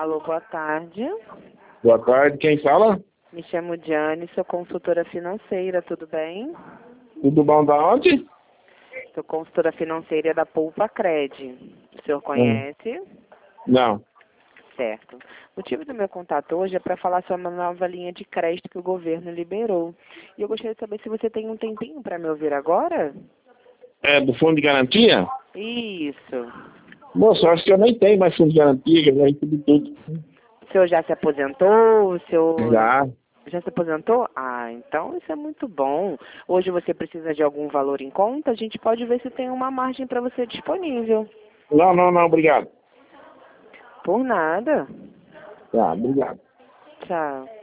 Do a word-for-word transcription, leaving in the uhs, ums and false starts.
Alô, boa tarde. Boa tarde, quem fala? Me chamo Diane, sou consultora financeira, tudo bem? Tudo bom da onde? Sou consultora financeira da Poupa Cred. O senhor conhece? Não. Certo. O motivo do meu contato hoje é para falar sobre uma nova linha de crédito que o governo liberou. E eu gostaria de saber se você tem um tempinho para me ouvir agora? É do fundo de garantia? Isso. Moço, acho que eu nem tenho mais fundo de garantia, que eu já recebi tudo. O senhor já se aposentou? O senhor Já. já se aposentou? Ah, então isso é muito bom. Hoje você precisa de algum valor em conta? A gente pode ver se tem uma margem para você disponível. Não, não, não, obrigado. Por nada. Tá, obrigado. Tchau.